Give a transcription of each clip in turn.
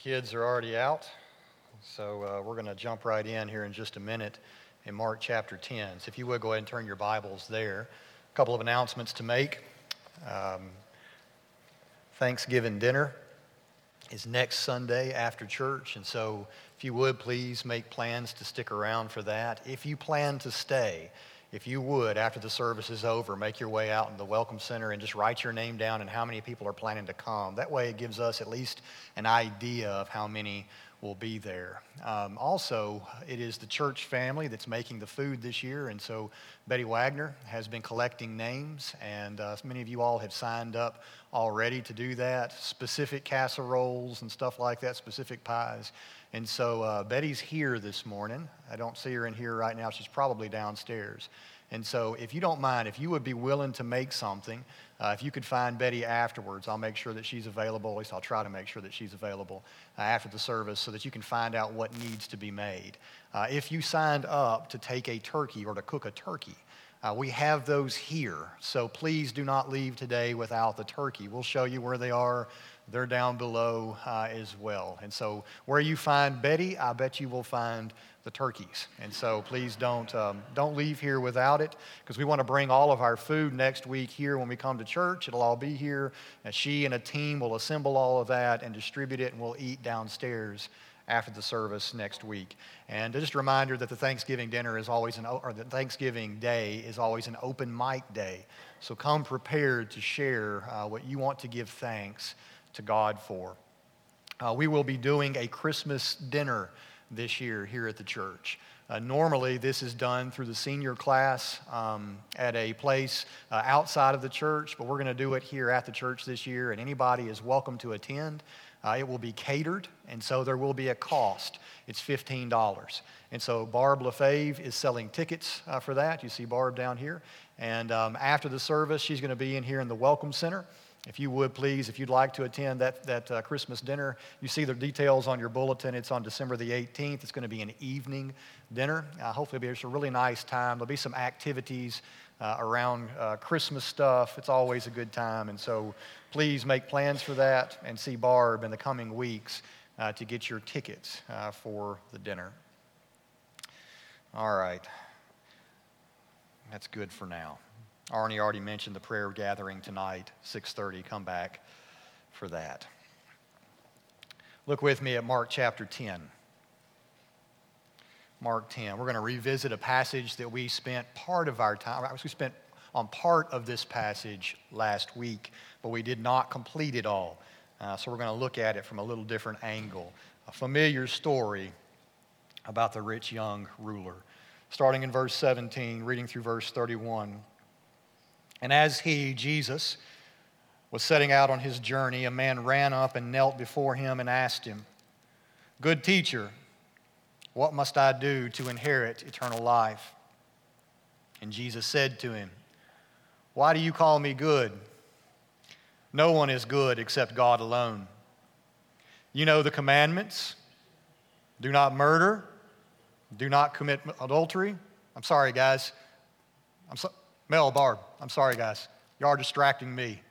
Kids are already out, so we're going to jump right in here in just a minute in Mark chapter 10. So if you would go ahead and turn your Bibles there. A couple of announcements to make. Thanksgiving dinner is next Sunday after church, and so if you would, please make plans to stick around for that. If you plan to stay, if you would, after the service is over, make your way out in the Welcome Center and just write your name down and how many people are planning to come. That way it gives us at least an idea of how many will be there. Also, it is the church family that's making the food this year, and so Betty Wagner has been collecting names, and many of you all have signed up already to do that, specific casseroles and stuff like that, specific pies. And so Betty's here this morning. I don't see her in here right now. She's probably downstairs. And so if you don't mind, if you would be willing to make something, if you could find Betty afterwards, I'll make sure that she's available. At least I'll try to make sure that she's available after the service so that you can find out what needs to be made. If you signed up to take a turkey or to cook a turkey, we have those here. So please do not leave today without the turkey. We'll show you where they are. They're down below as well. And so where you find Betty, I bet you will find the turkeys. And so please don't leave here without it, because we want to bring all of our food next week here when we come to church. It'll all be here. And she and a team will assemble all of that and distribute it, and we'll eat downstairs after the service next week. And just a reminder that the Thanksgiving dinner is always the Thanksgiving day is always an open mic day. So come prepared to share what you want to give thanks to God for. We will be doing a Christmas dinner this year here at the church. Normally, this is done through the senior class at a place outside of the church, but we're going to do it here at the church this year, and anybody is welcome to attend. It will be catered, and so there will be a cost. It's $15. And so Barb LaFave is selling tickets for that. You see Barb down here. And after the service, she's going to be in here in the Welcome Center. If you would, please, if you'd like to attend that Christmas dinner, you see the details on your bulletin. It's on December the 18th. It's going to be an evening dinner. Hopefully it'll be just a really nice time. There'll be some activities around Christmas stuff. It's always a good time. And so please make plans for that and see Barb in the coming weeks to get your tickets for the dinner. All right. That's good for now. Arnie already mentioned the prayer gathering tonight, 6:30. Come back for that. Look with me at Mark chapter 10. Mark 10. We're going to revisit a passage that we spent part of our time, we spent on part of this passage last week, but we did not complete it all. So we're going to look at it from a little different angle. A familiar story about the rich young ruler. Starting in verse 17, reading through verse 31. And as he, Jesus, was setting out on his journey, a man ran up and knelt before him and asked him, "Good teacher, what must I do to inherit eternal life?" And Jesus said to him, "Why do you call me good? No one is good except God alone. You know the commandments. Do not murder. Do not commit adultery." I'm sorry, guys. Mel, Barb, I'm sorry, guys. You are distracting me.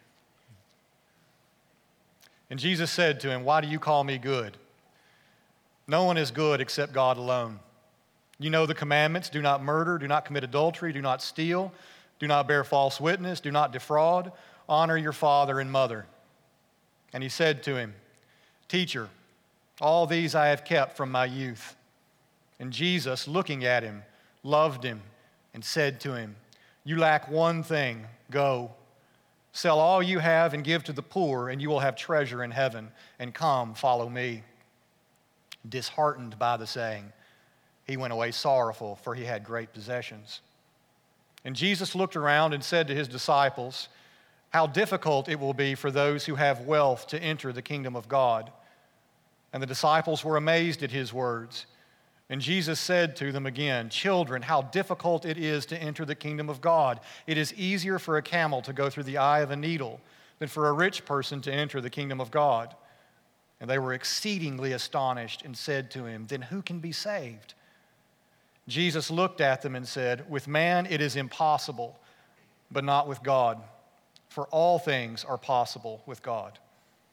And Jesus said to him, "Why do you call me good? No one is good except God alone. You know the commandments. Do not murder. Do not commit adultery. Do not steal. Do not bear false witness. Do not defraud. Honor your father and mother." And he said to him, "Teacher, all these I have kept from my youth." And Jesus, looking at him, loved him and said to him, "You lack one thing. Go, sell all you have and give to the poor, and you will have treasure in heaven. And come, follow me." Disheartened by the saying, he went away sorrowful, for he had great possessions. And Jesus looked around and said to his disciples, "How difficult it will be for those who have wealth to enter the kingdom of God." And the disciples were amazed at his words. And Jesus said to them again, "Children, how difficult it is to enter the kingdom of God. It is easier for a camel to go through the eye of a needle than for a rich person to enter the kingdom of God." And they were exceedingly astonished and said to him, "Then who can be saved?" Jesus looked at them and said, "With man it is impossible, but not with God, for all things are possible with God."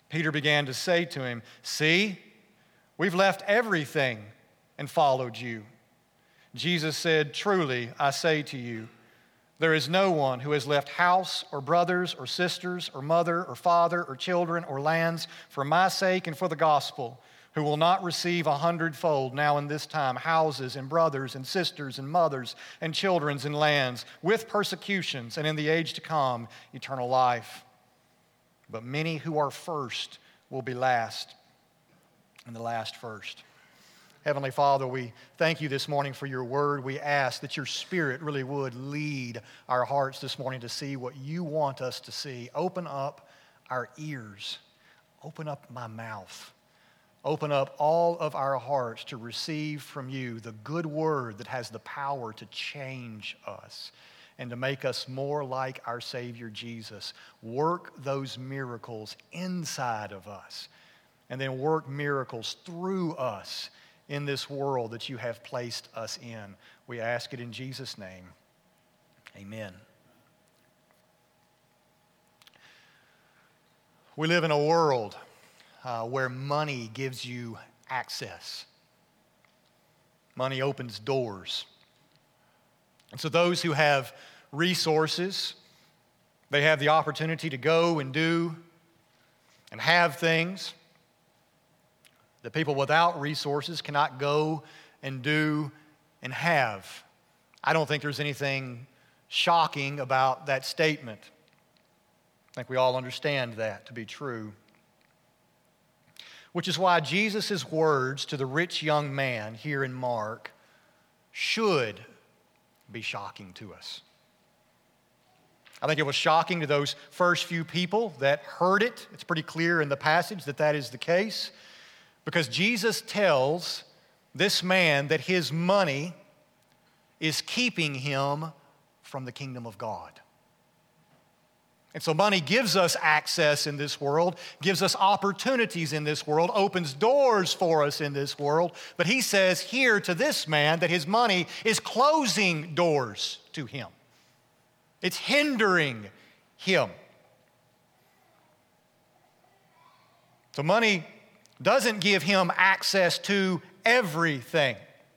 Peter began to say to him, "See, we've left everything and followed you." Jesus said, "Truly, I say to you, there is no one who has left house or brothers or sisters or mother or father or children or lands for my sake and for the gospel, who will not receive 100-fold now in this time houses and brothers and sisters and mothers and children and lands, with persecutions, and in the age to come eternal life. But many who are first will be last, and the last first." Heavenly Father, we thank you this morning for your word. We ask that your Spirit really would lead our hearts this morning to see what you want us to see. Open up our ears. Open up my mouth. Open up all of our hearts to receive from you the good word that has the power to change us and to make us more like our Savior Jesus. Work those miracles inside of us, and then work miracles through us in this world that you have placed us in. We ask it in Jesus' name. Amen. We live in a world where money gives you access. Money opens doors. And so those who have resources, they have the opportunity to go and do and have things that people without resources cannot go and do and have. I don't think there's anything shocking about that statement. I think we all understand that to be true. Which is why Jesus' words to the rich young man here in Mark should be shocking to us. I think it was shocking to those first few people that heard it. It's pretty clear in the passage that that is the case, because Jesus tells this man that his money is keeping him from the kingdom of God. And so money gives us access in this world, gives us opportunities in this world, opens doors for us in this world. But he says here to this man that his money is closing doors to him. It's hindering him. So money doesn't give him access to everything.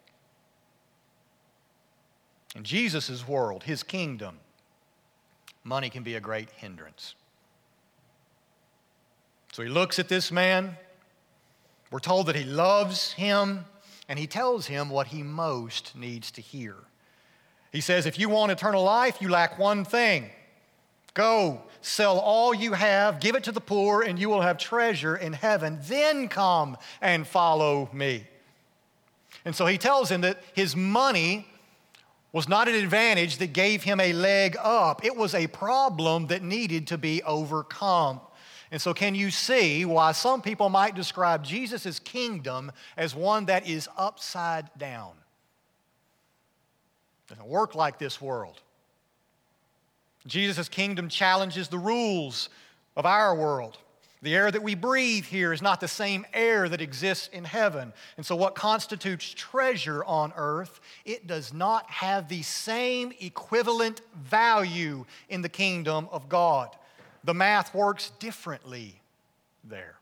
In Jesus' world, his kingdom, money can be a great hindrance. So he looks at this man. We're told that he loves him, and he tells him what he most needs to hear. He says, if you want eternal life, you lack one thing. Go, sell all you have, give it to the poor, and you will have treasure in heaven. Then come and follow me. And so he tells him that his money was not an advantage that gave him a leg up. It was a problem that needed to be overcome. And so can you see why some people might describe Jesus' kingdom as one that is upside down? It doesn't work like this world. Jesus' kingdom challenges the rules of our world. The air that we breathe here is not the same air that exists in heaven. And so what constitutes treasure on earth, it does not have the same equivalent value in the kingdom of God. The math works differently there.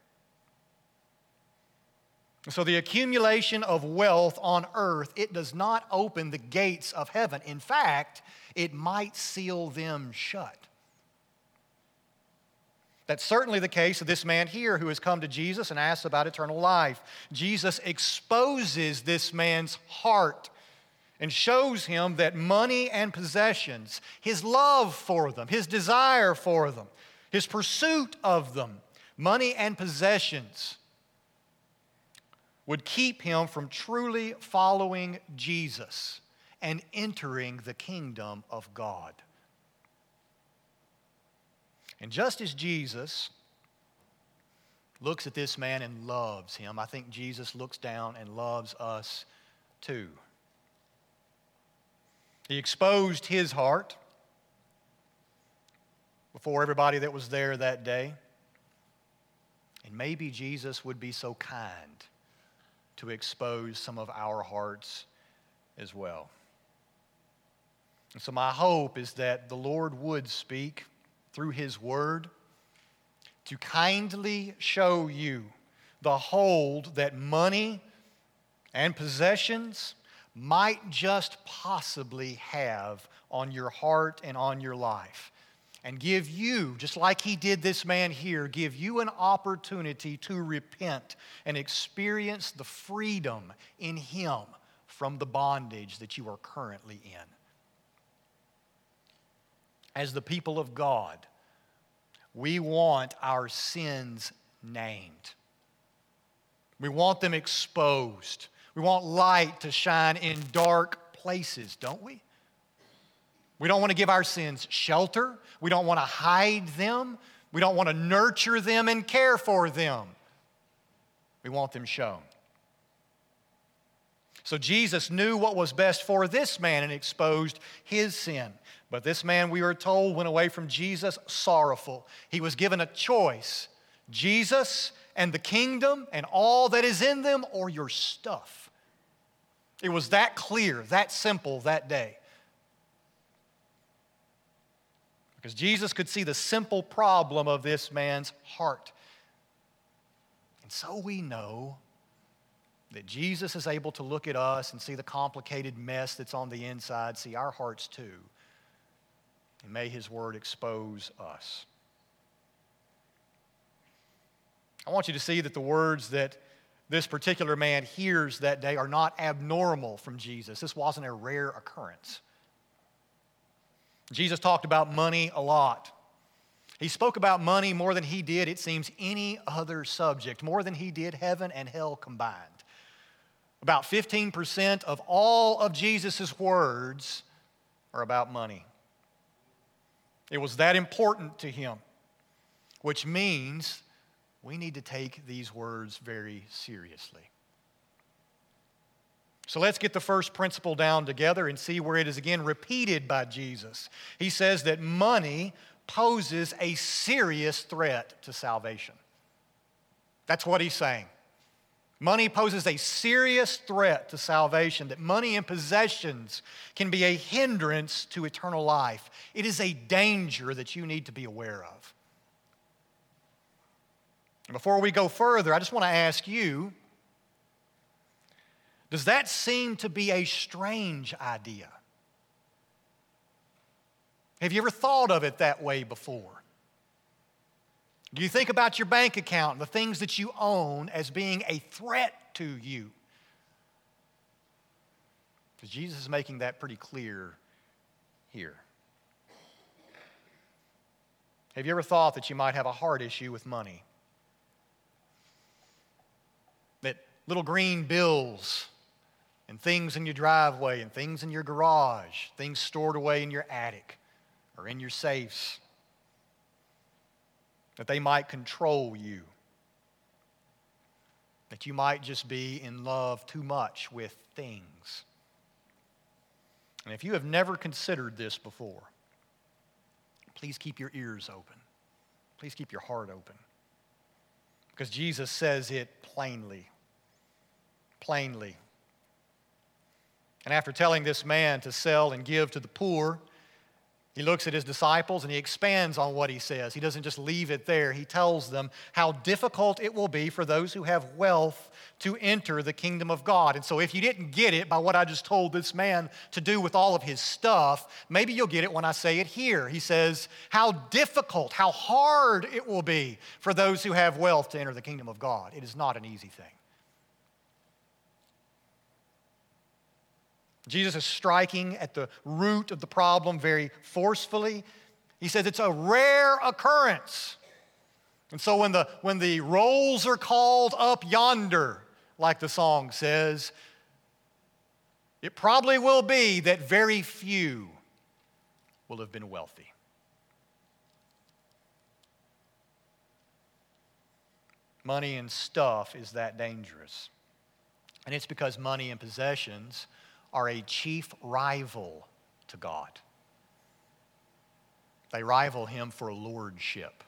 So the accumulation of wealth on earth, it does not open the gates of heaven. In fact, it might seal them shut. That's certainly the case of this man here who has come to Jesus and asks about eternal life. Jesus exposes this man's heart and shows him that money and possessions, his love for them, his desire for them, his pursuit of them, money and possessions, would keep him from truly following Jesus and entering the kingdom of God. And just as Jesus looks at this man and loves him, I think Jesus looks down and loves us too. He exposed his heart before everybody that was there that day. And maybe Jesus would be so kind to expose some of our hearts as well. And so my hope is that the Lord would speak through his word to kindly show you the hold that money and possessions might just possibly have on your heart and on your life. And give you, just like he did this man here, give you an opportunity to repent and experience the freedom in him from the bondage that you are currently in. As the people of God, we want our sins named. We want them exposed. We want light to shine in dark places, don't we? We don't want to give our sins shelter. We don't want to hide them. We don't want to nurture them and care for them. We want them shown. So Jesus knew what was best for this man and exposed his sin. But this man, we are told, went away from Jesus sorrowful. He was given a choice: Jesus and the kingdom and all that is in them, or your stuff. It was that clear, that simple that day. Because Jesus could see the simple problem of this man's heart. And so we know that Jesus is able to look at us and see the complicated mess that's on the inside, see our hearts too. And may his word expose us. I want you to see that the words that this particular man hears that day are not abnormal from Jesus. This wasn't a rare occurrence. Jesus talked about money a lot. He spoke about money more than he did, it seems, any other subject, more than he did heaven and hell combined. About 15% of all of Jesus' words are about money. It was that important to him, which means we need to take these words very seriously. So let's get the first principle down together and see where it is again repeated by Jesus. He says that money poses a serious threat to salvation. That's what he's saying. Money poses a serious threat to salvation, that money and possessions can be a hindrance to eternal life. It is a danger that you need to be aware of. And before we go further, I just want to ask you, does that seem to be a strange idea? Have you ever thought of it that way before? Do you think about your bank account and the things that you own as being a threat to you? Because Jesus is making that pretty clear here. Have you ever thought that you might have a heart issue with money? That little green bills and things in your driveway and things in your garage, things stored away in your attic or in your safes, that they might control you, that you might just be in love too much with things. And if you have never considered this before, please keep your ears open. Please keep your heart open. Because Jesus says it plainly. Plainly. And after telling this man to sell and give to the poor, he looks at his disciples and he expands on what he says. He doesn't just leave it there. He tells them how difficult it will be for those who have wealth to enter the kingdom of God. And so if you didn't get it by what I just told this man to do with all of his stuff, maybe you'll get it when I say it here. He says how difficult, how hard it will be for those who have wealth to enter the kingdom of God. It is not an easy thing. Jesus is striking at the root of the problem very forcefully. He says it's a rare occurrence. And so when the rolls are called up yonder, like the song says, it probably will be that very few will have been wealthy. Money and stuff is that dangerous. And it's because money and possessions are a chief rival to God. They rival him for lordship.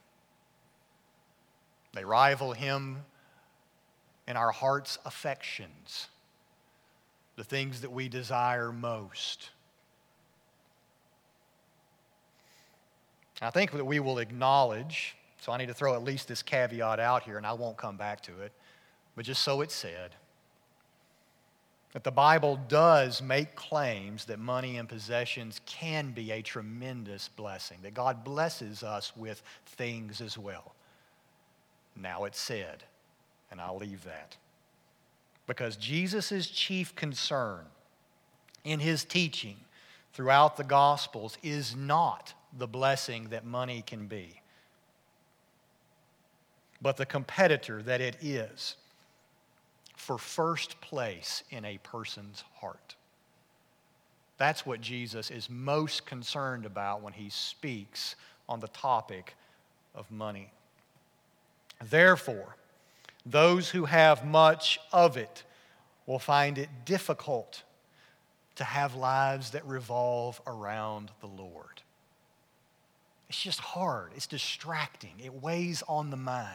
They rival him in our heart's affections, the things that we desire most. I think that we will acknowledge So I need to throw at least this caveat out here, and I won't come back to it. But just so it's said, that the Bible does make claims that money and possessions can be a tremendous blessing, that God blesses us with things as well. Now it's said, and I'll leave that. Because Jesus' chief concern in his teaching throughout the Gospels is not the blessing that money can be, but the competitor that it is for first place in a person's heart. That's what Jesus is most concerned about when he speaks on the topic of money. Therefore, those who have much of it will find it difficult to have lives that revolve around the Lord. It's just hard. It's distracting. It weighs on the mind.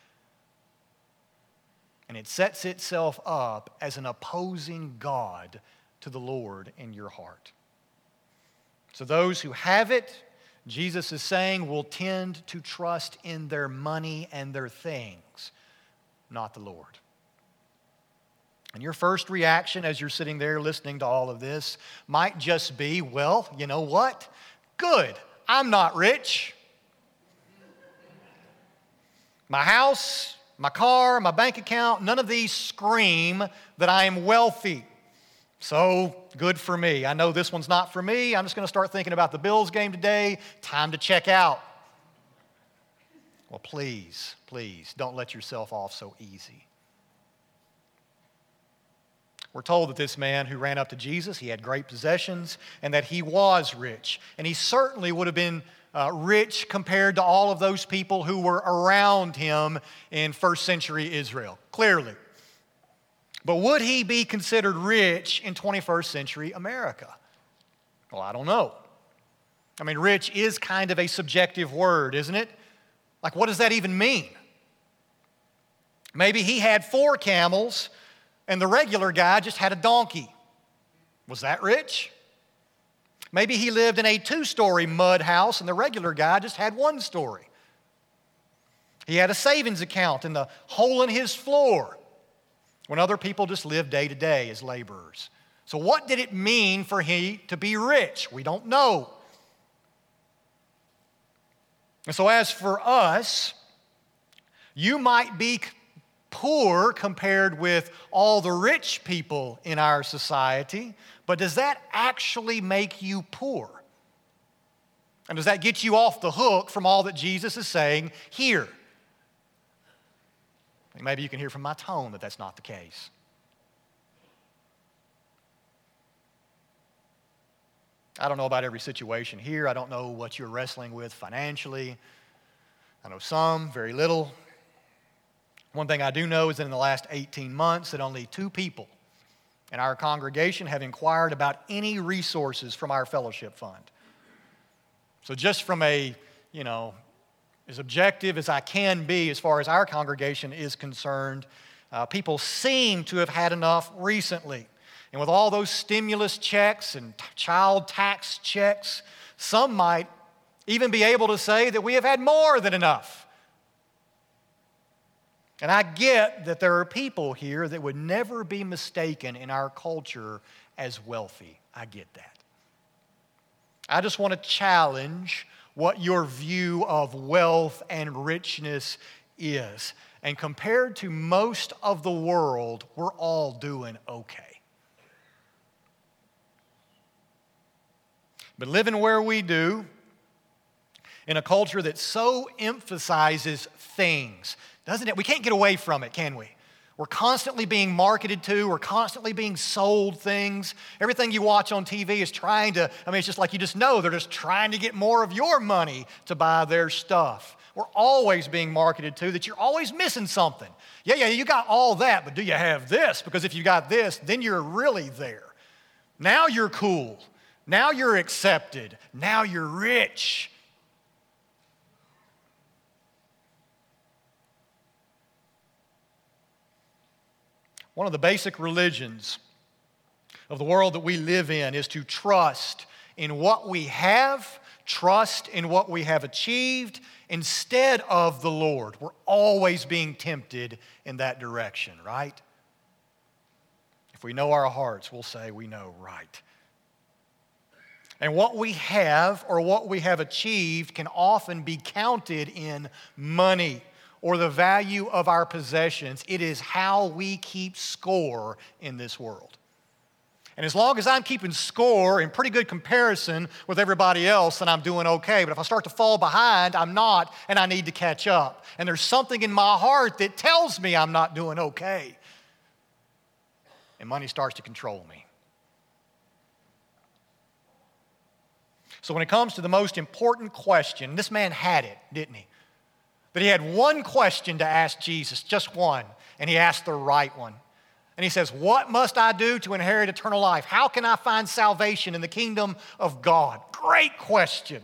And it sets itself up as an opposing God to the Lord in your heart. So those who have it, Jesus is saying, will tend to trust in their money and their things, not the Lord. And your first reaction as you're sitting there listening to all of this might just be, well, you know what? Good. I'm not rich. My house, my car, my bank account, none of these scream that I am wealthy. So, good for me. I know this one's not for me. I'm just going to start thinking about the Bills game today. Time to check out. Well, please, don't let yourself off so easy. We're told that this man who ran up to Jesus, he had great possessions, and that he was rich. And he certainly would have been rich compared to all of those people who were around him in first century Israel, clearly. But would he be considered rich in 21st century America? Well, I don't know. I mean, rich is kind of a subjective word, isn't it? Like, what does that even mean? Maybe he had 4 camels and the regular guy just had a donkey. Was that rich? Maybe he lived in a 2-story mud house and the regular guy just had 1 story. He had a savings account in the hole in his floor when other people just lived day to day as laborers. So what did it mean for him to be rich? We don't know. And so as for us, you might be poor compared with all the rich people in our society, but does that actually make you poor? And does that get you off the hook from all that Jesus is saying here? Maybe you can hear from my tone that that's not the case. I don't know about every situation here. I don't know what you're wrestling with financially. I know some, very little. One thing I do know is that in the last 18 months that only 2 people in our congregation have inquired about any resources from our fellowship fund. So just from a, as objective as I can be as far as our congregation is concerned, people seem to have had enough recently. And with all those stimulus checks and child tax checks, some might even be able to say that we have had more than enough. And I get that there are people here that would never be mistaken in our culture as wealthy. I get that. I just want to challenge what your view of wealth and richness is. And compared to most of the world, we're all doing okay. But living where we do, in a culture that so emphasizes things, doesn't it? We can't get away from it, can we? We're constantly being marketed to. We're constantly being sold things. Everything you watch on TV is trying to, it's just like you just know they're just trying to get more of your money to buy their stuff. We're always being marketed to that you're always missing something. Yeah, you got all that, but do you have this? Because if you got this, then you're really there. Now you're cool. Now you're accepted. Now you're rich. One of the basic religions of the world that we live in is to trust in what we have trust in what we have achieved instead of the Lord. We're always being tempted in that direction, right? If we know our hearts, we'll say we know right. And what we have or what we have achieved can often be counted in money or the value of our possessions. It is how we keep score in this world. And as long as I'm keeping score in pretty good comparison with everybody else, then I'm doing okay. But if I start to fall behind, I'm not, and I need to catch up. And there's something in my heart that tells me I'm not doing okay. And money starts to control me. So when it comes to the most important question, this man had it, didn't he? That he had one question to ask Jesus, just one, and he asked the right one. And he says, what must I do to inherit eternal life? How can I find salvation in the kingdom of God? Great question.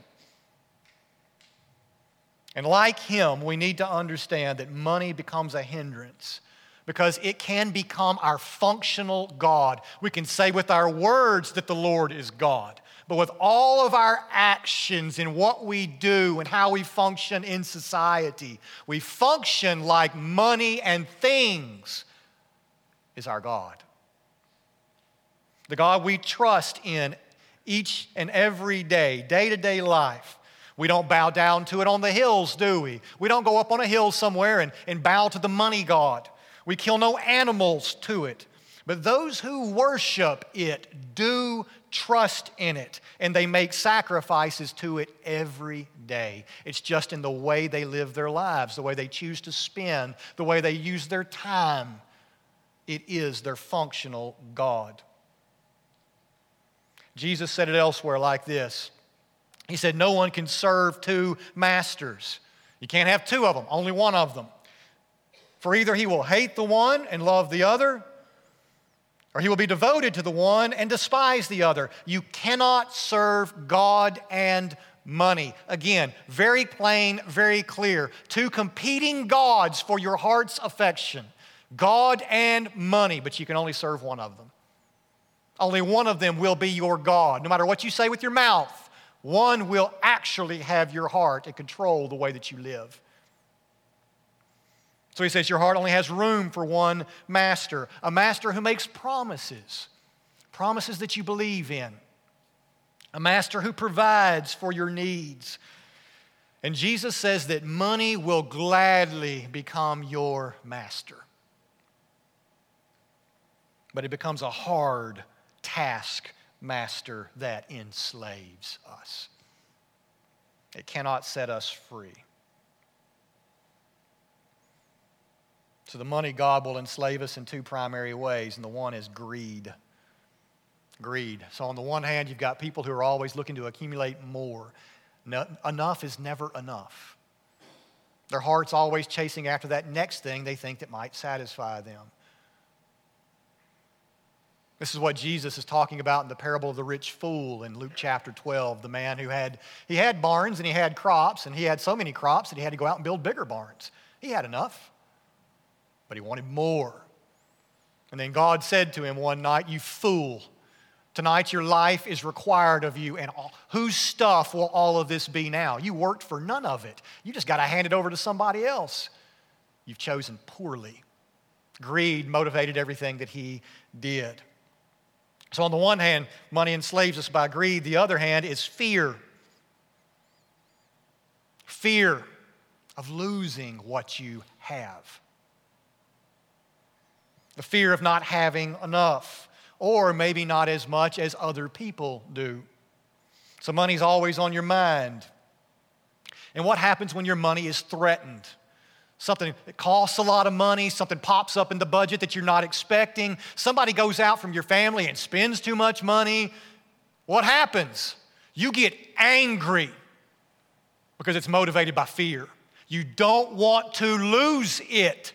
And like him, we need to understand that money becomes a hindrance because it can become our functional God. We can say with our words that the Lord is God, but with all of our actions and what we do and how we function in society, we function like money and things is our God. The God we trust in each and every day, day-to-day life. We don't bow down to it on the hills, do we? We don't go up on a hill somewhere and bow to the money god. We kill no animals to it. But those who worship it do trust in it, and they make sacrifices to it every day. It's just in the way they live their lives, the way they choose to spend, the way they use their time. It is their functional God. Jesus said it elsewhere like this. He said, no one can serve two masters. You can't have two of them, only one of them. For either he will hate the one and love the other, or he will be devoted to the one and despise the other. You cannot serve God and money. Again, very plain, very clear. Two competing gods for your heart's affection. God and money, but you can only serve one of them. Only one of them will be your God. No matter what you say with your mouth, one will actually have your heart and control the way that you live. So he says your heart only has room for one master, a master who makes promises, promises that you believe in, a master who provides for your needs. And Jesus says that money will gladly become your master. But it becomes a hard taskmaster that enslaves us. It cannot set us free. So the money god will enslave us in two primary ways, and the one is greed. Greed. So on the one hand, you've got people who are always looking to accumulate more. No, enough is never enough. Their heart's always chasing after that next thing they think that might satisfy them. This is what Jesus is talking about in the parable of the rich fool in Luke chapter 12. The man who had barns and he had crops, and he had so many crops that he had to go out and build bigger barns. He had enough, but he wanted more. And then God said to him one night, you fool, tonight your life is required of you, and whose stuff will all of this be now? You worked for none of it. You just got to hand it over to somebody else. You've chosen poorly. Greed motivated everything that he did. So on the one hand, money enslaves us by greed. The other hand is fear. Fear of losing what you have. The fear of not having enough, or maybe not as much as other people do. So money's always on your mind. And what happens when your money is threatened? Something that costs a lot of money, something pops up in the budget that you're not expecting. Somebody goes out from your family and spends too much money. What happens? You get angry because it's motivated by fear. You don't want to lose it.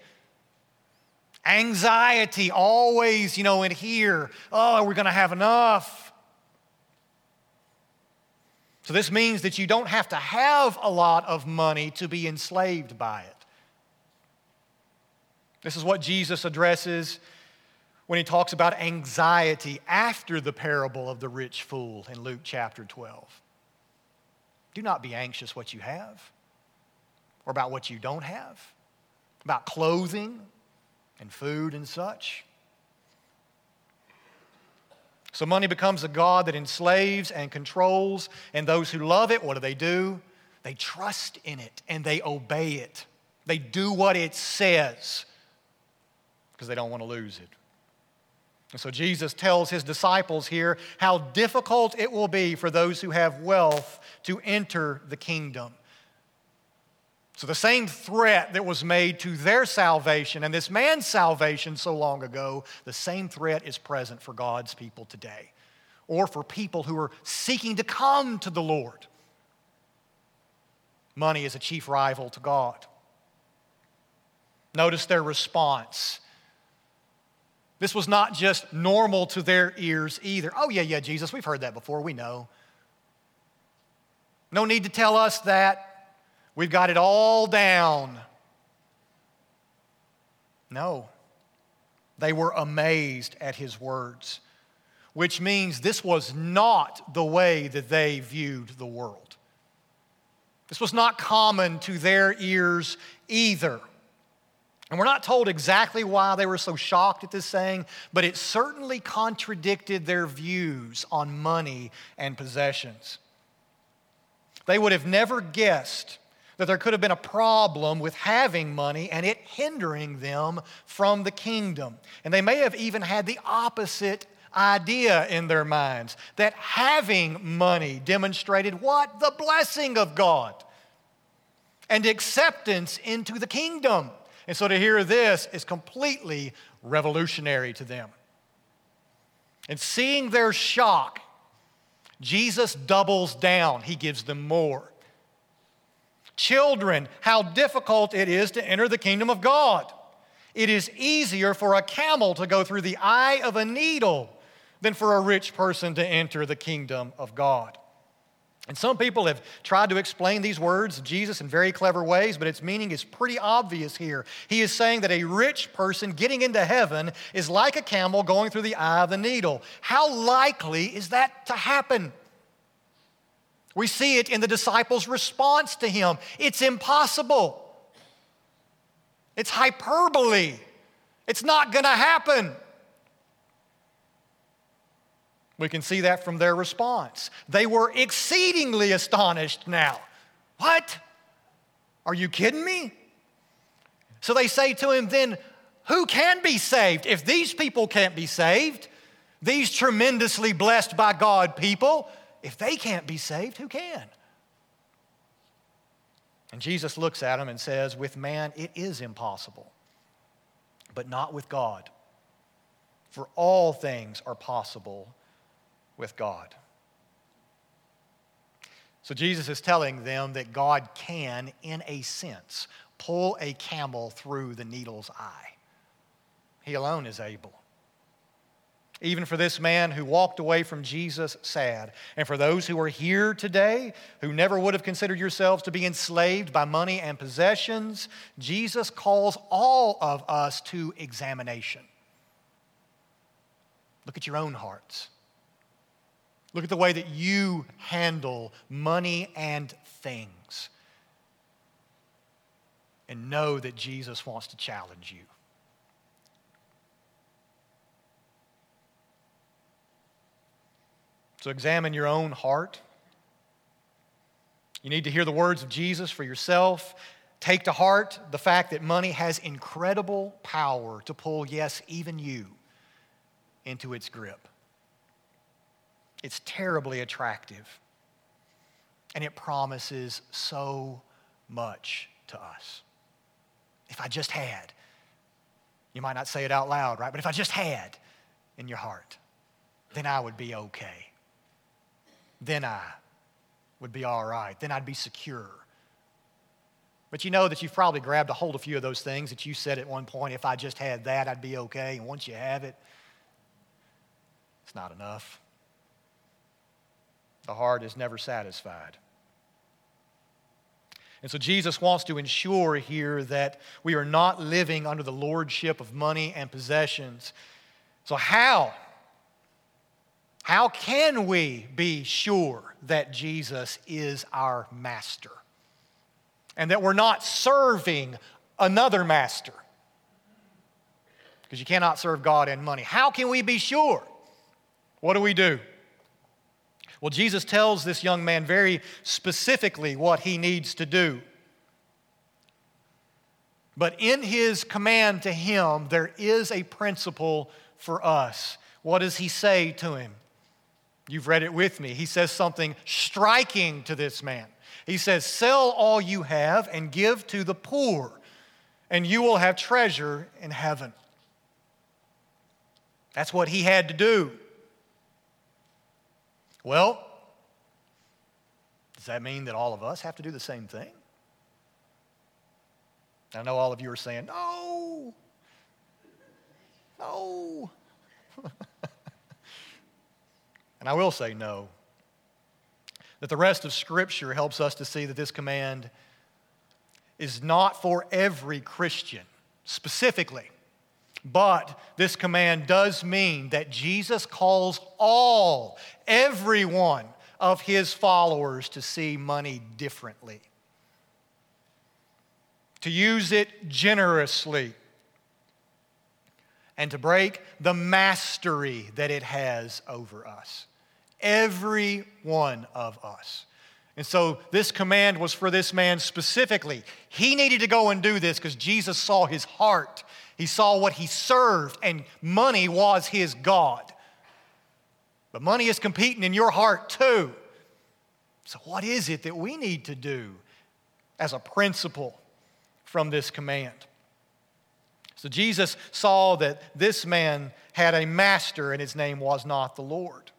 Anxiety always, in here. Oh, we're going to have enough. So this means that you don't have to have a lot of money to be enslaved by it. This is what Jesus addresses when he talks about anxiety after the parable of the rich fool in Luke chapter 12. Do not be anxious what you have or about what you don't have, about clothing and food and such. So money becomes a god that enslaves and controls, and those who love it, what do? They trust in it and they obey it. They do what it says because they don't want to lose it. And so Jesus tells his disciples here how difficult it will be for those who have wealth to enter the kingdom. So the same threat that was made to their salvation and this man's salvation so long ago, the same threat is present for God's people today, or for people who are seeking to come to the Lord. Money is a chief rival to God. Notice their response. This was not just normal to their ears either. Oh, yeah, Jesus, we've heard that before. We know. No need to tell us that. We've got it all down. No. They were amazed at his words, which means this was not the way that they viewed the world. This was not common to their ears either. And we're not told exactly why they were so shocked at this saying, but it certainly contradicted their views on money and possessions. They would have never guessed that there could have been a problem with having money and it hindering them from the kingdom. And they may have even had the opposite idea in their minds, that having money demonstrated what? The blessing of God and acceptance into the kingdom. And so to hear this is completely revolutionary to them. And seeing their shock, Jesus doubles down. He gives them more. Children, how difficult it is to enter the kingdom of God. It is easier for a camel to go through the eye of a needle than for a rich person to enter the kingdom of God. And some people have tried to explain these words of Jesus in very clever ways, but its meaning is pretty obvious here. He is saying that a rich person getting into heaven is like a camel going through the eye of the needle. How likely is that to happen? We see it in the disciples' response to him. It's impossible. It's hyperbole. It's not going to happen. We can see that from their response. They were exceedingly astonished now. What? Are you kidding me? So they say to him, then who can be saved? If these people can't be saved, these tremendously blessed by God people, if they can't be saved, who can? And Jesus looks at them and says, with man it is impossible, but not with God. For all things are possible with God. So Jesus is telling them that God can, in a sense, pull a camel through the needle's eye. He alone is able. Even for this man who walked away from Jesus sad, and for those who are here today who never would have considered yourselves to be enslaved by money and possessions, Jesus calls all of us to examination. Look at your own hearts. Look at the way that you handle money and things. And know that Jesus wants to challenge you. So examine your own heart. You need to hear the words of Jesus for yourself. Take to heart the fact that money has incredible power to pull, yes, even you, into its grip. It's terribly attractive, and it promises so much to us. If I just had, you might not say it out loud, right? But if I just had in your heart, then I would be okay. Then I would be all right. Then I'd be secure. But you know that you've probably grabbed a hold of a few of those things that you said at one point, if I just had that, I'd be okay. And once you have it, it's not enough. The heart is never satisfied. And so Jesus wants to ensure here that we are not living under the lordship of money and possessions. So how How can we be sure that Jesus is our master and that we're not serving another master? Because you cannot serve God and money. How can we be sure? What do? Well, Jesus tells this young man very specifically what he needs to do. But in his command to him, there is a principle for us. What does he say to him? You've read it with me. He says something striking to this man. He says, "Sell all you have and give to the poor, and you will have treasure in heaven." That's what he had to do. Well, does that mean that all of us have to do the same thing? I know all of you are saying, no. And I will say no. That the rest of Scripture helps us to see that this command is not for every Christian specifically. But this command does mean that Jesus calls every one of his followers to see money differently, to use it generously, and to break the mastery that it has over us. Every one of us. And so this command was for this man specifically. He needed to go and do this because Jesus saw his heart. He saw what he served, and money was his God. But money is competing in your heart too. So what is it that we need to do as a principle from this command? So Jesus saw that this man had a master, and his name was not the Lord.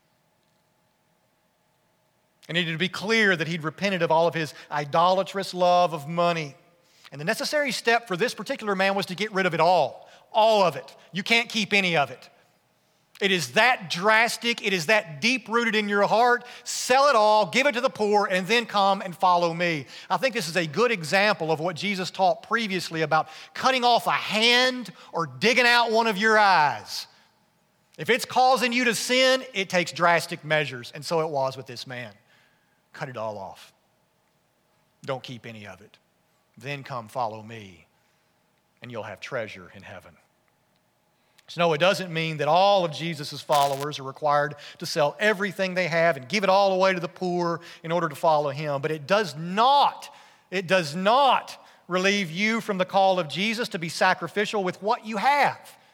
It needed to be clear that he'd repented of all of his idolatrous love of money. And the necessary step for this particular man was to get rid of it all of it. You can't keep any of it. It is that drastic, it is that deep-rooted in your heart. Sell it all, give it to the poor, and then come and follow me. I think this is a good example of what Jesus taught previously about cutting off a hand or digging out one of your eyes. If it's causing you to sin, it takes drastic measures, and so it was with this man. Cut it all off. Don't keep any of it. Then come follow me, and you'll have treasure in heaven. So no, it doesn't mean that all of Jesus' followers are required to sell everything they have and give it all away to the poor in order to follow him. But it does not relieve you from the call of Jesus to be sacrificial with what you have.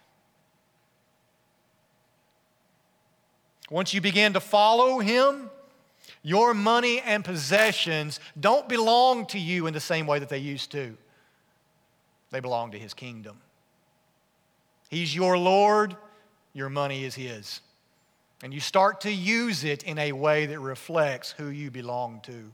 Once you begin to follow him, your money and possessions don't belong to you in the same way that they used to. They belong to his kingdom. He's your Lord, your money is his. And you start to use it in a way that reflects who you belong to.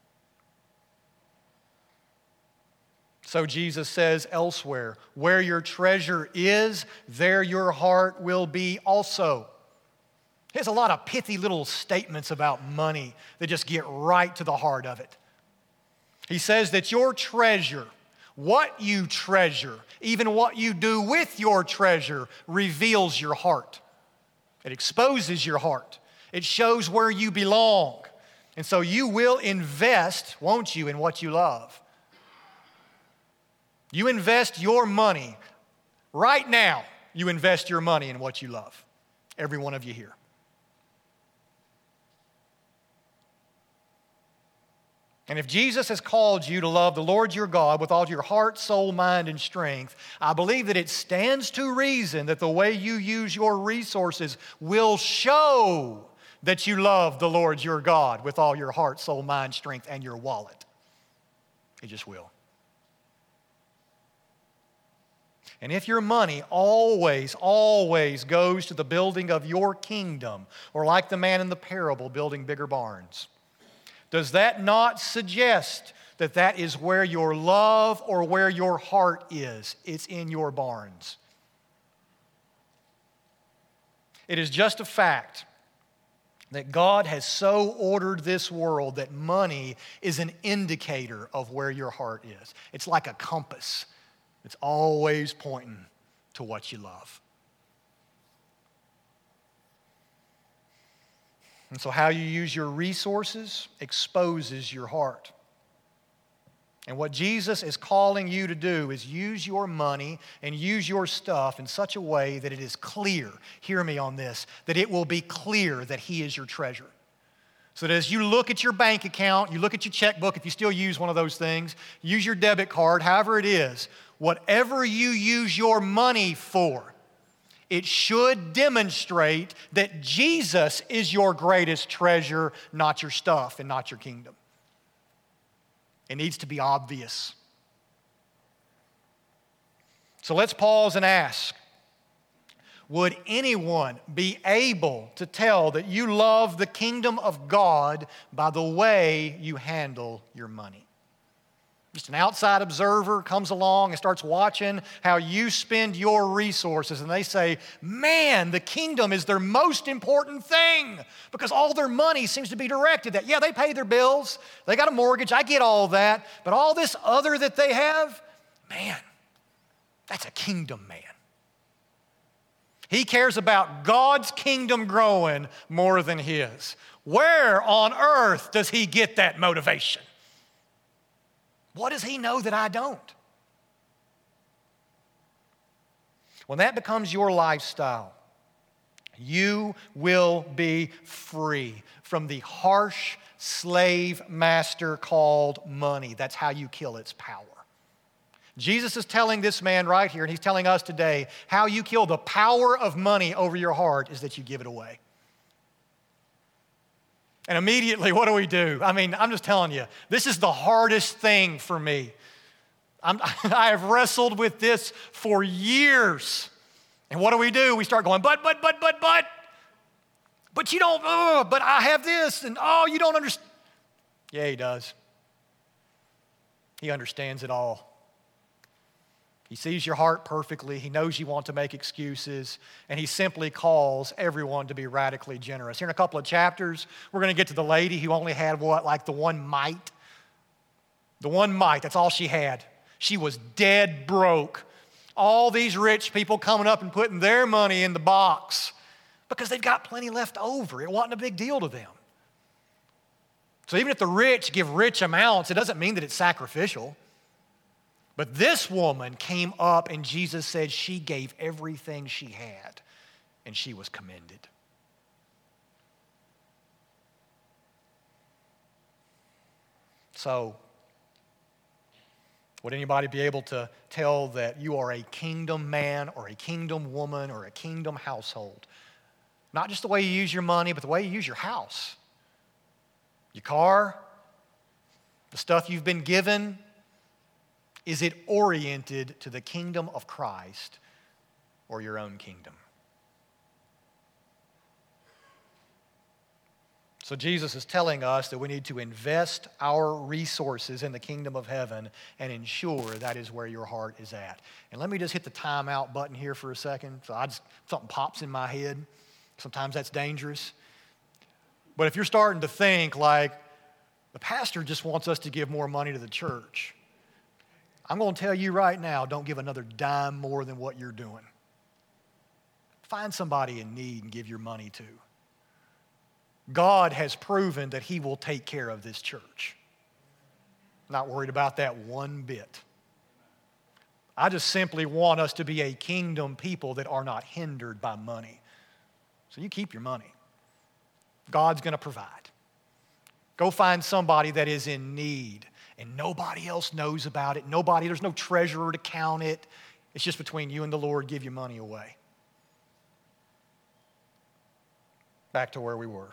So Jesus says elsewhere, where your treasure is, there your heart will be also. There's a lot of pithy little statements about money that just get right to the heart of it. He says that your treasure, what you treasure, even what you do with your treasure, reveals your heart. It exposes your heart. It shows where you belong. And so you will invest, won't you, in what you love. You invest your money. Right now, you invest your money in what you love. Every one of you here. And if Jesus has called you to love the Lord your God with all your heart, soul, mind, and strength, I believe that it stands to reason that the way you use your resources will show that you love the Lord your God with all your heart, soul, mind, strength, and your wallet. It just will. And if your money always goes to the building of your kingdom, or like the man in the parable building bigger barns, does that not suggest that that is where your love or where your heart is? It's in your barns. It is just a fact that God has so ordered this world that money is an indicator of where your heart is. It's like a compass. It's always pointing to what you love. And so how you use your resources exposes your heart. And what Jesus is calling you to do is use your money and use your stuff in such a way that it is clear, hear me on this, that it will be clear that He is your treasure. So that as you look at your bank account, you look at your checkbook, if you still use one of those things, use your debit card, however it is, whatever you use your money for, it should demonstrate that Jesus is your greatest treasure, not your stuff and not your kingdom. It needs to be obvious. So let's pause and ask, would anyone be able to tell that you love the kingdom of God by the way you handle your money? Just an outside observer comes along and starts watching how you spend your resources, and they say, man, the kingdom is their most important thing because all their money seems to be directed at. Yeah, they pay their bills, they got a mortgage, I get all that, but all this other that they have, man, that's a kingdom man. He cares about God's kingdom growing more than his. Where on earth does he get that motivation? What does he know that I don't? When that becomes your lifestyle, you will be free from the harsh slave master called money. That's how you kill its power. Jesus is telling this man right here, and he's telling us today, how you kill the power of money over your heart is that you give it away. And immediately, what do? I'm just telling you, this is the hardest thing for me. I have wrestled with this for years. And what do? We start going, but you don't, but I have this, and you don't understand. Yeah, he does. He understands it all. He sees your heart perfectly. He knows you want to make excuses, and he simply calls everyone to be radically generous. Here in a couple of chapters, we're going to get to the lady who only had the one mite? The one mite, that's all she had. She was dead broke. All these rich people coming up and putting their money in the box because they've got plenty left over. It wasn't a big deal to them. So even if the rich give rich amounts, it doesn't mean that it's sacrificial. But this woman came up and Jesus said she gave everything she had and she was commended. So, would anybody be able to tell that you are a kingdom man or a kingdom woman or a kingdom household? Not just the way you use your money, but the way you use your house. Your car, the stuff you've been given. Is it oriented to the kingdom of Christ or your own kingdom? So Jesus is telling us that we need to invest our resources in the kingdom of heaven and ensure that is where your heart is at. And let me just hit the timeout button here for a second. Something pops in my head. Sometimes that's dangerous. But if you're starting to think like, the pastor just wants us to give more money to the church, I'm going to tell you right now, don't give another dime more than what you're doing. Find somebody in need and give your money to. God has proven that He will take care of this church. Not worried about that one bit. I just simply want us to be a kingdom people that are not hindered by money. So you keep your money. God's going to provide. Go find somebody that is in need. And nobody else knows about it. There's no treasurer to count it. It's just between you and the Lord. Give your money away. Back to where we were.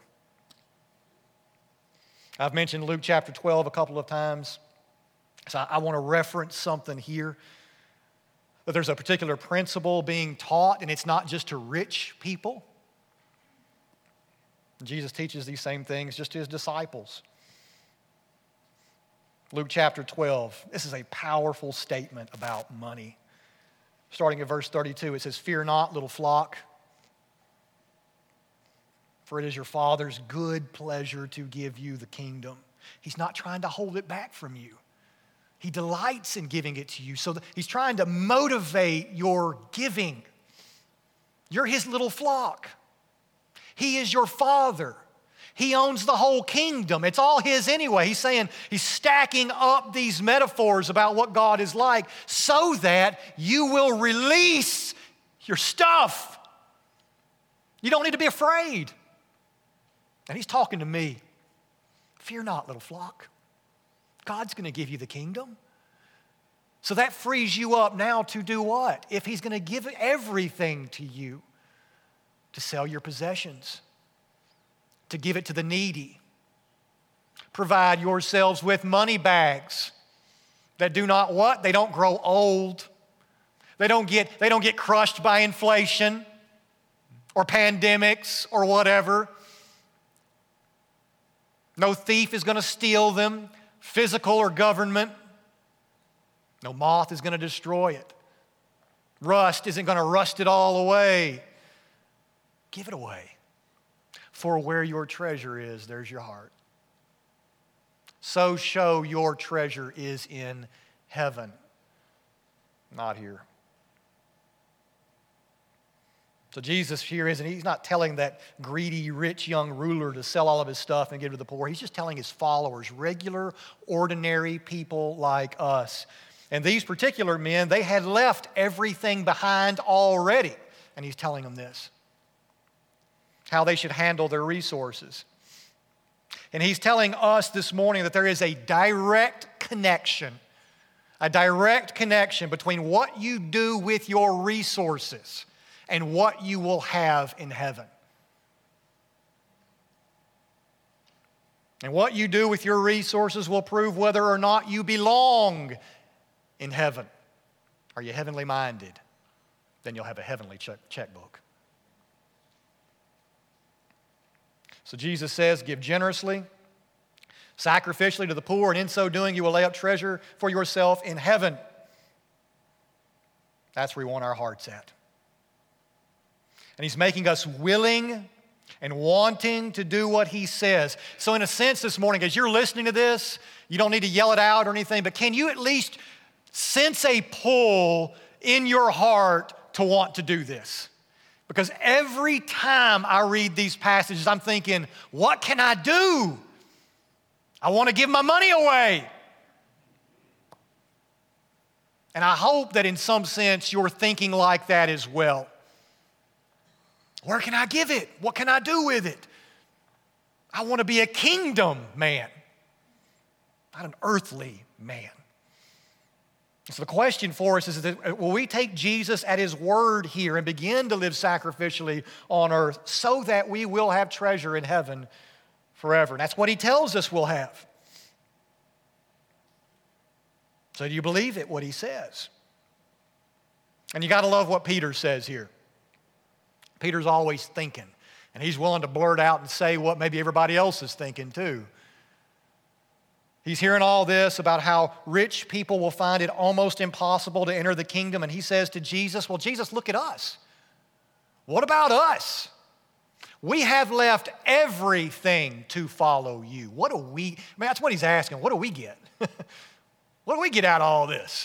I've mentioned Luke chapter 12 a couple of times. So I want to reference something here. That there's a particular principle being taught, and it's not just to rich people. Jesus teaches these same things just to His disciples. Luke chapter 12, this is a powerful statement about money. Starting at verse 32, it says, "Fear not, little flock, for it is your Father's good pleasure to give you the kingdom." He's not trying to hold it back from you. He delights in giving it to you. So He's trying to motivate your giving. You're His little flock. He is your Father. He owns the whole kingdom. It's all his anyway. He's saying, he's stacking up these metaphors about what God is like so that you will release your stuff. You don't need to be afraid. And he's talking to me. Fear not, little flock. God's going to give you the kingdom. So that frees you up now to do what? If he's going to give everything to you, to sell your possessions, to give it to the needy. Provide yourselves with money bags that do not what? They don't grow old. They don't get crushed by inflation or pandemics or whatever. No thief is going to steal them, physical or government. No moth is going to destroy it. Rust isn't going to rust it all away. Give it away. For where your treasure is, there's your heart. So show your treasure is in heaven, not here. So Jesus here isn't, he's not telling that greedy, rich young ruler to sell all of his stuff and give it to the poor. He's just telling his followers, regular, ordinary people like us. And these particular men, they had left everything behind already. And he's telling them this, how they should handle their resources. And he's telling us this morning that there is a direct connection between what you do with your resources and what you will have in heaven. And what you do with your resources will prove whether or not you belong in heaven. Are you heavenly minded? Then you'll have a heavenly checkbook. So Jesus says, give generously, sacrificially to the poor, and in so doing you will lay up treasure for yourself in heaven. That's where we want our hearts at. And he's making us willing and wanting to do what he says. So in a sense this morning, as you're listening to this, you don't need to yell it out or anything, but can you at least sense a pull in your heart to want to do this? Because every time I read these passages, I'm thinking, what can I do? I want to give my money away. And I hope that in some sense you're thinking like that as well. Where can I give it? What can I do with it? I want to be a kingdom man, not an earthly man. So the question for us is that will we take Jesus at his word here and begin to live sacrificially on earth so that we will have treasure in heaven forever? And that's what he tells us we'll have. So do you believe it, what he says? And you got to love what Peter says here. Peter's always thinking, and he's willing to blurt out and say what maybe everybody else is thinking too. He's hearing all this about how rich people will find it almost impossible to enter the kingdom, and he says to Jesus, well, Jesus, look at us. What about us? We have left everything to follow you. What do we, that's what he's asking. What do we get? What do we get out of all this?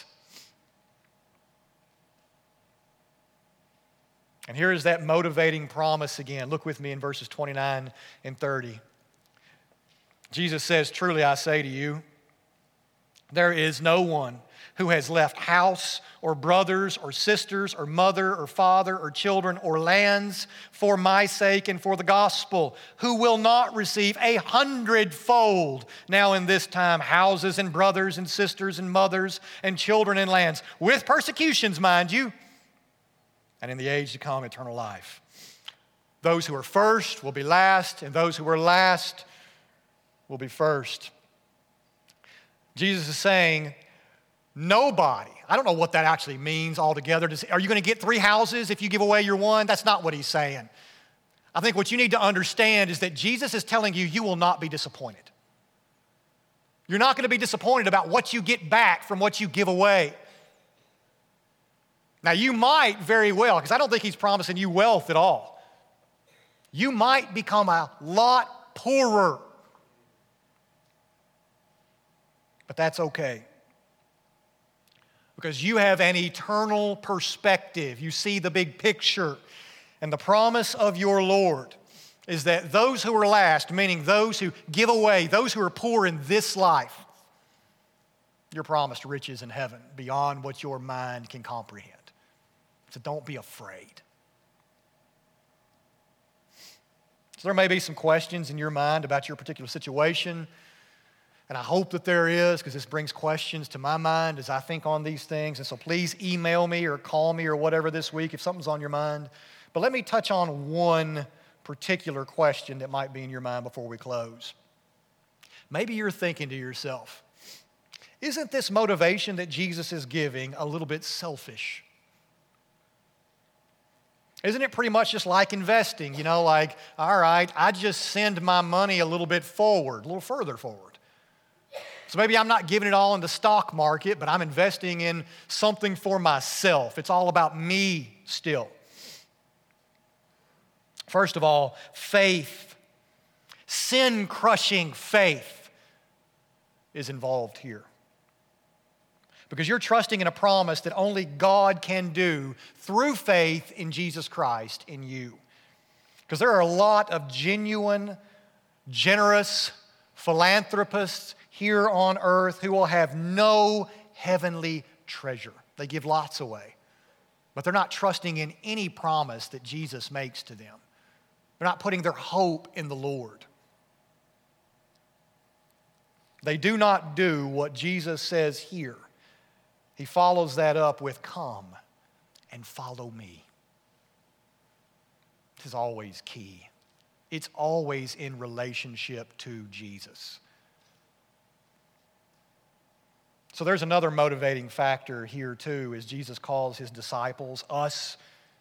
And here is that motivating promise again. Look with me in verses 29 and 30. Jesus says, truly I say to you, there is no one who has left house or brothers or sisters or mother or father or children or lands for my sake and for the gospel, who will not receive 100-fold now in this time houses and brothers and sisters and mothers and children and lands, with persecutions, mind you, and in the age to come, eternal life. Those who are first will be last, and those who are last will be first. Jesus is saying, nobody, I don't know what that actually means altogether. Are you going to get 3 houses if you give away your one? That's not what he's saying. I think what you need to understand is that Jesus is telling you, you will not be disappointed. You're not going to be disappointed about what you get back from what you give away. Now, you might very well, because I don't think he's promising you wealth at all. You might become a lot poorer. But that's okay. Because you have an eternal perspective. You see the big picture. And the promise of your Lord is that those who are last, meaning those who give away, those who are poor in this life, you're promised riches in heaven beyond what your mind can comprehend. So don't be afraid. So there may be some questions in your mind about your particular situation, and I hope that there is, because this brings questions to my mind as I think on these things. And so please email me or call me or whatever this week if something's on your mind. But let me touch on one particular question that might be in your mind before we close. Maybe you're thinking to yourself, isn't this motivation that Jesus is giving a little bit selfish? Isn't it pretty much just like investing? You know, like, all right, I just send my money a little bit forward, a little further forward. So maybe I'm not giving it all in the stock market, but I'm investing in something for myself. It's all about me still. First of all, faith, sin-crushing faith is involved here. Because you're trusting in a promise that only God can do through faith in Jesus Christ in you. Because there are a lot of genuine, generous philanthropists here on earth who will have no heavenly treasure. They give lots away, but they're not trusting in any promise that Jesus makes to them. They're not putting their hope in the Lord. They do not do what Jesus says here. He follows that up with, "Come and follow me." This is always key. It's always in relationship to Jesus. So there's another motivating factor here too, as Jesus calls his disciples, us,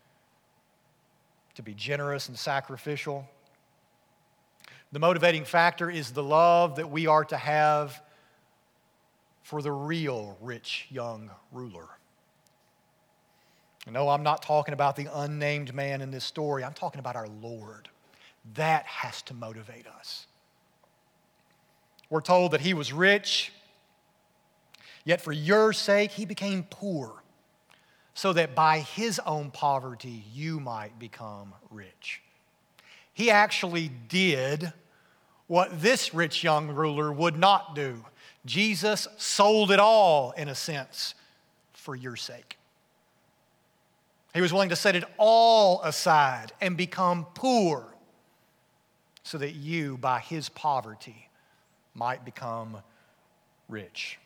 to be generous and sacrificial. The motivating factor is the love that we are to have for the real rich young ruler. No, I'm not talking about the unnamed man in this story. I'm talking about our Lord. That has to motivate us. We're told that he was rich, yet for your sake he became poor, so that by his own poverty you might become rich. He actually did what this rich young ruler would not do. Jesus sold it all, in a sense, for your sake. He was willing to set it all aside and become poor so that you, by his poverty, might become rich.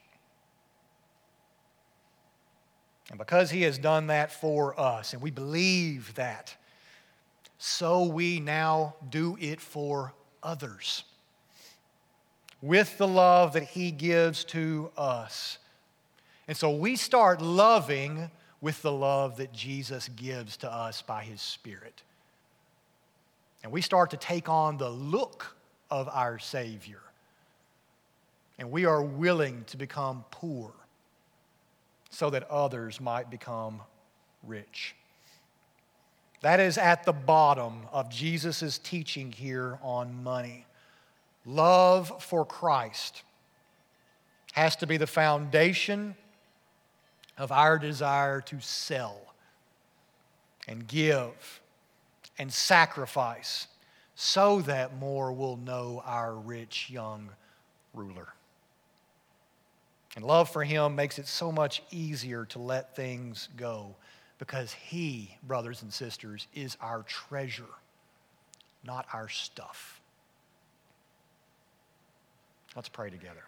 And because he has done that for us, and we believe that, so we now do it for others with the love that he gives to us. And so we start loving with the love that Jesus gives to us by his Spirit. And we start to take on the look of our Savior. And we are willing to become poor so that others might become rich. That is at the bottom of Jesus' teaching here on money. Love for Christ has to be the foundation of our desire to sell and give and sacrifice so that more will know our rich young ruler. And love for him makes it so much easier to let things go because he, brothers and sisters, is our treasure, not our stuff. Let's pray together.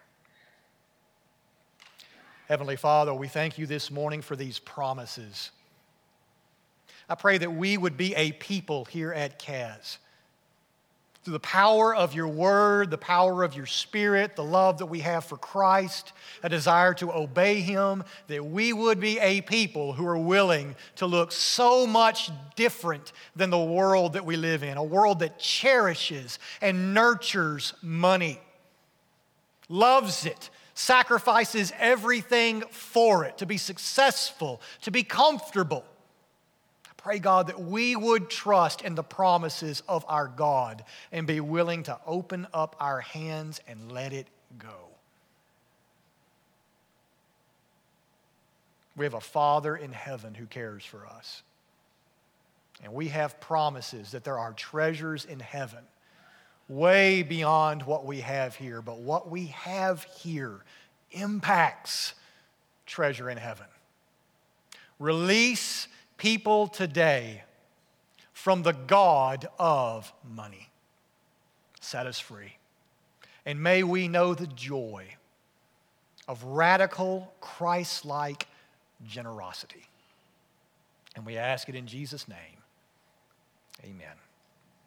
Heavenly Father, we thank you this morning for these promises. I pray that we would be a people here at Kaz. Through the power of your word, the power of your Spirit, the love that we have for Christ, a desire to obey him, that we would be a people who are willing to look so much different than the world that we live in, a world that cherishes and nurtures money, loves it, sacrifices everything for it, to be successful, to be comfortable. Pray, God, that we would trust in the promises of our God and be willing to open up our hands and let it go. We have a Father in heaven who cares for us. And we have promises that there are treasures in heaven way beyond what we have here. But what we have here impacts treasure in heaven. Release people today from the god of money. Set us free. And may we know the joy of radical, Christ-like generosity. And we ask it in Jesus' name. Amen.